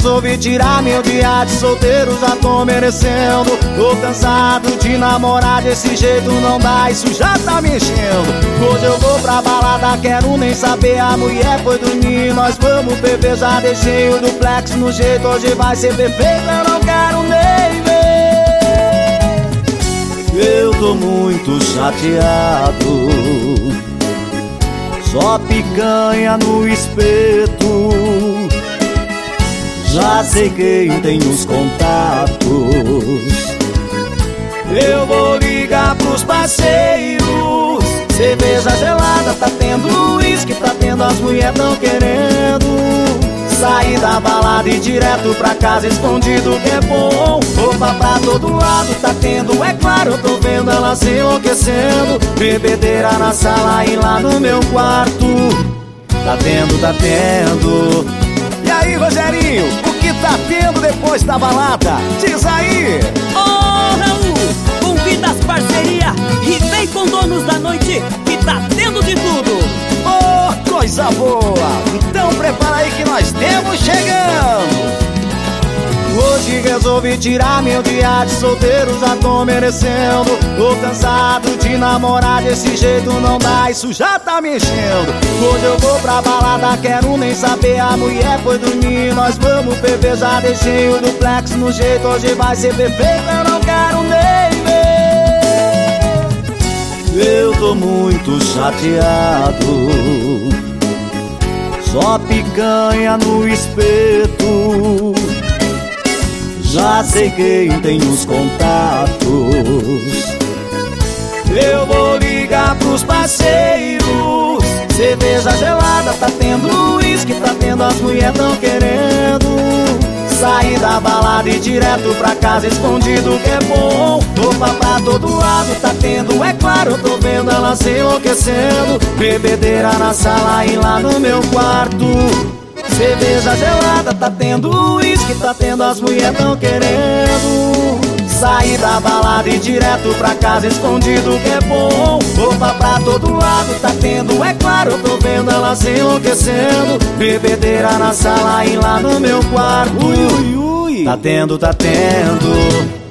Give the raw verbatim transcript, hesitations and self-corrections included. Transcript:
resolvi tirar meu dia de solteiro, já tô merecendo. Tô cansado de namorar desse jeito, não dá, isso já tá me enchendo. Hoje eu vou pra balada, quero nem saber, a mulher foi dormir, nós vamos beber, já deixei o duplex no jeito, hoje vai ser perfeito, eu não quero nem ver. Eu tô muito chateado, só picanha no espeto. Já sei quem tem os contatos, eu vou ligar pros parceiros. Cerveja gelada tá tendo, uísque tá tendo, as mulher tão querendo sair da balada e direto pra casa escondido, que é bom. Roupa pra todo lado tá tendo, é claro, eu tô vendo ela se enlouquecendo. Bebedeira na sala e lá no meu quarto tá tendo, tá tendo. E aí, Rogerinho, o que tá tendo depois da balada? Diz aí! Ô, oh, Raul, convida as parcerias e vem com donos da noite, que tá tendo de tudo. Oh, coisa boa! Então prepara aí que nós temos chegando! Hoje resolvi tirar meu dia de solteiro, já tô merecendo. Tô cansado de namorar desse jeito, não dá, isso já tá me enchendo. Hoje eu vou pra balada, quero nem saber, a mulher foi dormir, nós vamos beber, já deixei o duplex no jeito, hoje vai ser perfeito, eu não quero nem ver. Eu tô muito chateado, só picanha no espeto. Já sei quem tem os contatos, eu vou ligar pros parceiros. Cerveja gelada tá tendo, uísque tá tendo, as mulher tão querendo sair da balada e direto pra casa escondido, que é bom. Roupa pra todo lado tá tendo, é claro, eu tô vendo ela se enlouquecendo. Bebedeira na sala e lá no meu quarto cerveja gelada tá tendo, uísque tá tendo, as mulher tão querendo sair da balada e direto pra casa escondido, que é bom. Roupa pra todo lado tá tendo, é claro, eu tô vendo ela se enlouquecendo. Bebedeira na sala e lá no meu quarto, ui, ui, ui. Tá tendo, tá tendo.